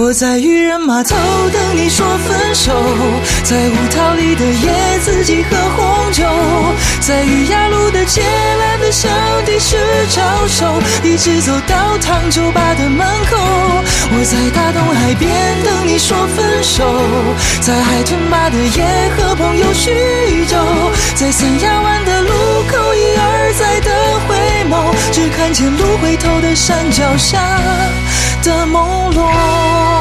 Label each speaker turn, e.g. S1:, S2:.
S1: 我在渔人码头等你说分手，在胡桃里的夜自己喝红酒，在渔亚路的街懒得想地势招手，一直走到糖酒吧的门口。我在大东海边等你说分手，在海豚坝的夜和朋友叙旧，在三亚湾的路口一而再的回眸，只看见路回头的山脚下的朦胧。